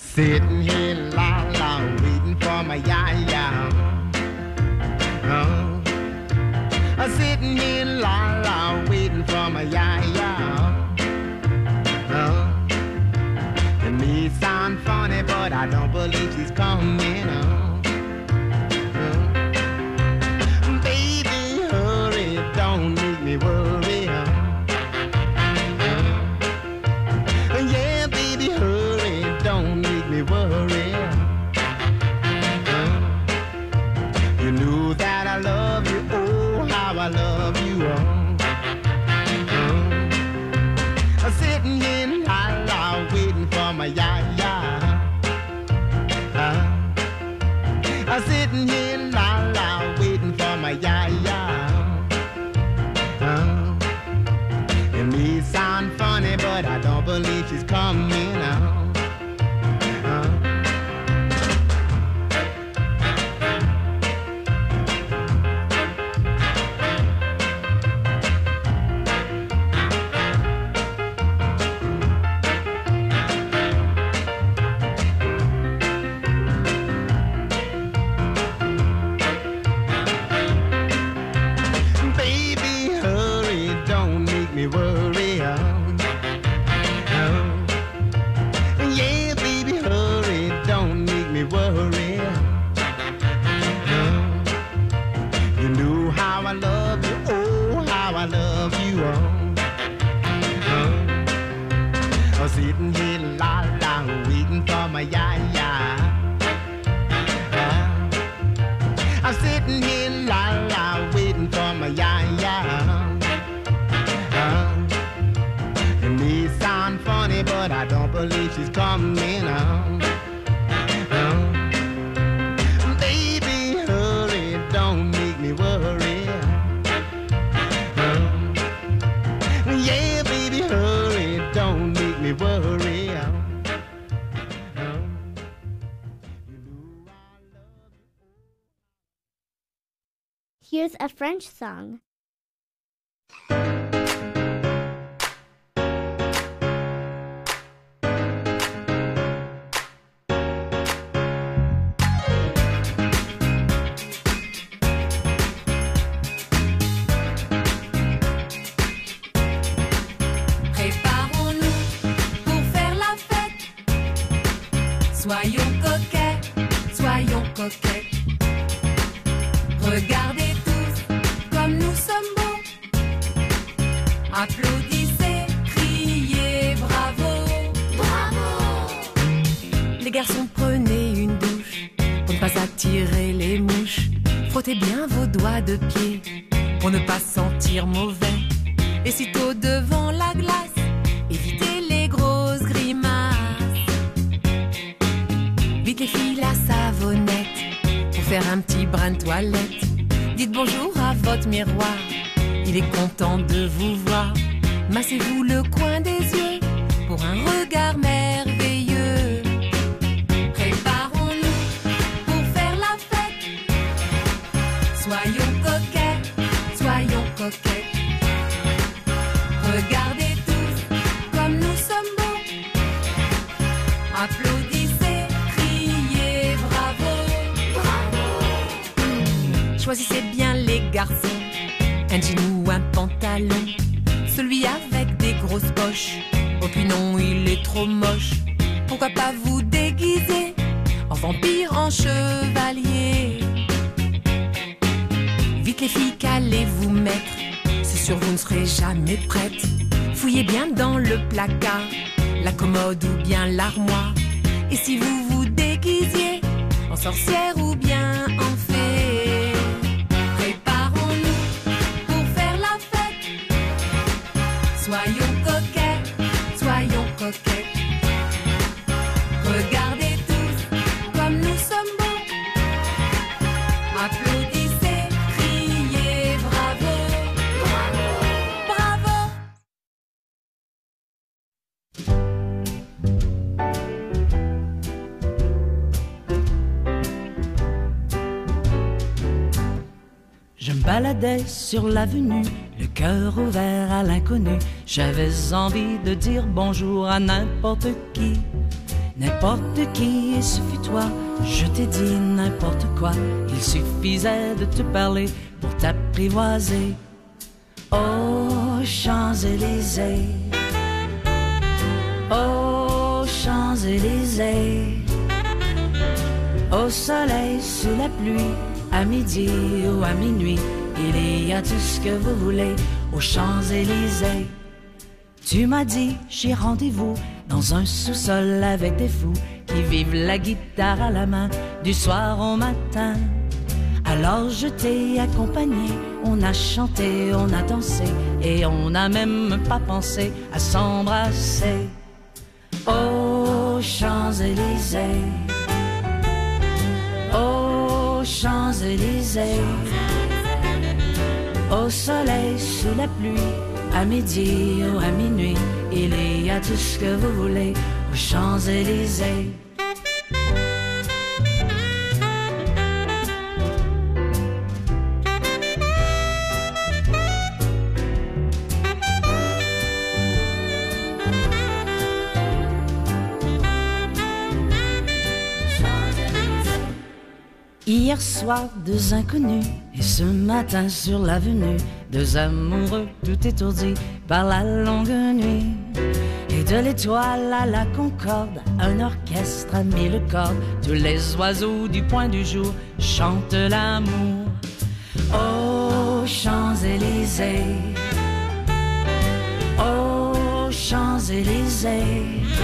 Sitting here la la waiting for my ya-ya. Sitting here la la waiting for my ya-ya. It may sound funny, but I don't believe she's coming. Baby, hurry, don't make me worry. Yeah, baby, hurry, don't make me worry. You know that I love you, oh, how I love you. Sitting here la la waiting for my ya-ya. Sitting here la la waiting for my ya-ya. It may sound funny, but I don't believe she's coming out. Sitting here la la waiting for my ya-ya. I'm sitting here la la waiting for my ya-ya. It may sound funny, but I don't believe she's coming out. Baby, hurry, don't make me worry. Yeah, baby, hurry, don't make me worry. Here's a French song. Soyons coquets, soyons coquettes. Regardez tous comme nous sommes beaux. Applaudissez, criez bravo, bravo. Les garçons, prenez une douche pour ne pas attirer les mouches. Frottez bien vos doigts de pied pour ne pas sentir mauvais. Et sitôt devant la glace, évitez les grosses grimaces. Vite les filles, la savonnette pour faire un petit brin de toilette. Dites bonjour à votre miroir, il est content de vous voir. Massez-vous le coin des yeux pour un regard merveilleux. Préparons-nous pour faire la fête. Soyons coquets, soyons coquettes. Regardez tous comme nous sommes beaux. Applaudissez, criez bravo, bravo. Choisissez bien les garçons, un jean ou un pantalon. Celui avec des grosses poches, oh puis non, il est trop moche. Pourquoi pas vous déguiser en vampire, en chevalier? Vite les filles, qu'allez-vous mettre? C'est sûr, vous ne serez jamais prêtes. Fouillez bien dans le placard, la commode ou bien l'armoire. Et si vous vous déguisiez en sorcière ou bien en fée? Préparons-nous pour faire la fête. Soyons coquets, soyons coquettes. Regardez tous comme nous sommes beaux. Applaudissez, criez bravo, bravo, bravo. Je me baladais sur l'avenue, le cœur ouvert à l'inconnu. J'avais envie de dire bonjour à n'importe qui. n'importe qui, et ce fut toi. Je t'ai dit n'importe quoi, il suffisait de te parler pour t'apprivoiser. Aux Champs-Élysées, aux Champs-Élysées, au soleil, sous la pluie, à midi ou à minuit, il y a tout ce que vous voulez aux Champs-Élysées. Tu m'as dit, j'ai rendez-vous dans un sous-sol avec des fous qui vivent la guitare à la main du soir au matin. Alors je t'ai accompagné, on a chanté, on a dansé et on n'a même pas pensé à s'embrasser. Aux Champs-Élysées, aux Champs-Élysées, au soleil, sous la pluie, à midi ou à minuit, il y a tout ce que vous voulez aux Champs-Élysées. Hier soir, deux inconnus, et ce matin sur l'avenue, deux amoureux tout étourdis par la longue nuit. Et de l'étoile à la concorde, un orchestre a mis le corps. Tous les oiseaux du point du jour chantent l'amour. Aux Champs-Élysées, aux Champs-Élysées,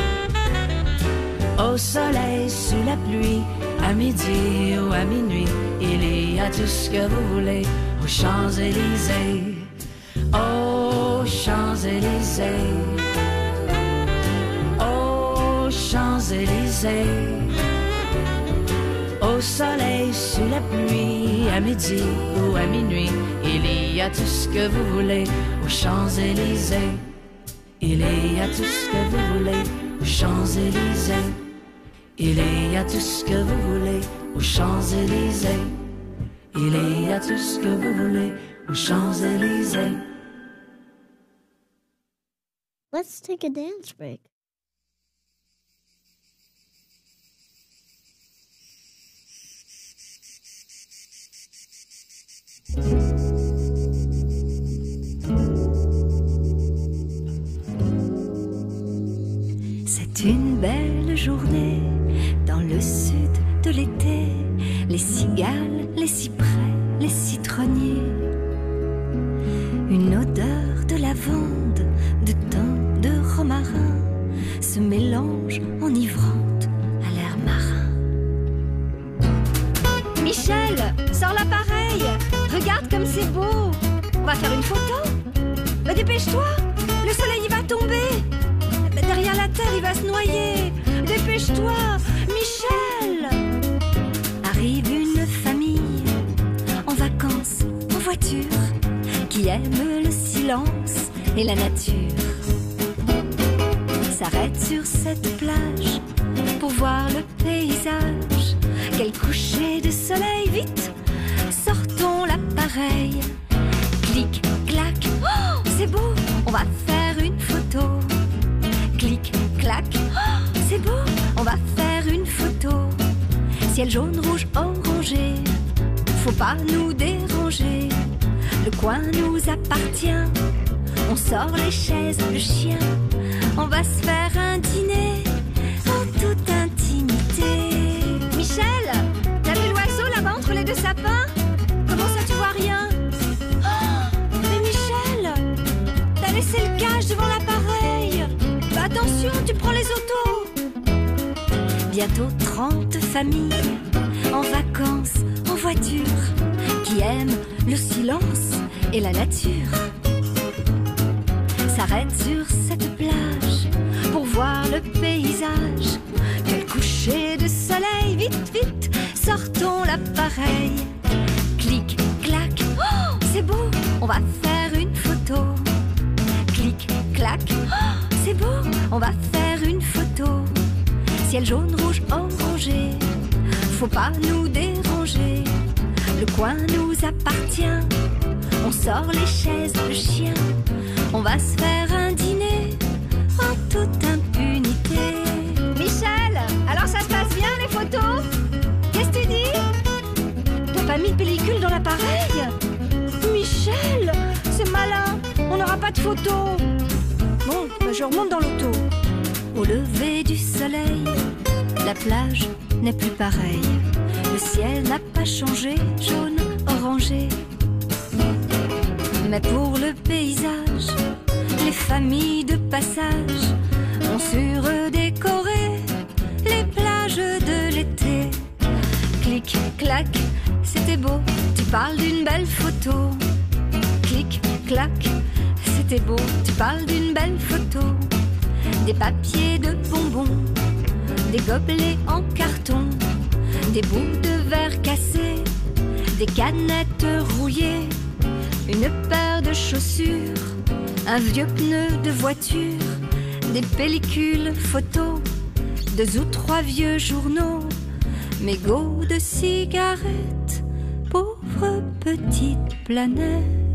au soleil, sous la pluie, à midi ou à minuit, il y a tout ce que vous voulez aux Champs-Élysées. Aux Champs-Élysées, aux Champs-Élysées, au soleil, sous la pluie, à midi ou à minuit, il y a tout ce que vous voulez aux Champs-Élysées. Il y a tout ce que vous voulez aux Champs-Élysées. Il y a tout ce que vous voulez aux Champs-Élysées. Il y a tout ce que vous voulez aux Champs-Élysées. Let's take a dance break. C'est une belle journée dans le sud de l'été. Les cigales, les cyprès, les citronniers. Une odeur de lavande, de thym, de romarin se mélange enivrante à l'air marin. Michel, sors l'appareil. Regarde comme c'est beau. On va faire une photo. Bah, dépêche-toi, le soleil il va tomber. Derrière la terre, il va se noyer. Dépêche-toi, Michel. Arrive une famille en vacances, en voiture, qui aime le silence et la nature. S'arrête sur cette plage pour voir le paysage. Quel coucher de soleil, vite, sortons l'appareil. Clic, clac, oh, c'est beau, on va faire une photo. Clic, clac, oh, c'est beau, on va faire une photo. Ciel jaune, rouge, orangé, faut pas nous déranger. Le coin nous appartient, on sort les chaises, le chien. On va se faire un dîner en toute intimité. Michel, t'as vu l'oiseau là-bas entre les deux sapins? Comment ça tu vois rien? Oh, mais Michel, t'as laissé le cache devant l'appareil. Attention, tu prends les autos. Bientôt 30 familles en vacances, en voiture, qui aiment le silence et la nature. S'arrête sur cette plage pour voir le paysage. Quel coucher de soleil, vite, vite, sortons l'appareil. Clic, clac, oh, c'est beau, on va faire une photo. Clic, clac, oh, c'est beau, on va faire une photo. Ciel jaune, rouge, orangé, faut pas nous déranger. Le coin nous appartient, on sort les chaises, le chien. On va se faire un dîner en toute impunité. Michel, l'auto. Bon, bah je remonte dans l'auto. Au lever du soleil, la plage n'est plus pareille. Le ciel n'a pas changé, jaune, orangé. Mais pour le paysage, les familles de passage ont surdécoré les plages de l'été. Clic, clac, c'était beau, tu parles d'une belle photo. Clic, clac, c'était beau, tu parles d'une belle photo. Des papiers de bonbons, des gobelets en carton, des bouts de verre cassés, des canettes rouillées, une paire de chaussures, un vieux pneu de voiture, des pellicules photos, 2 ou 3 vieux journaux, mégots de cigarettes, pauvre petite planète.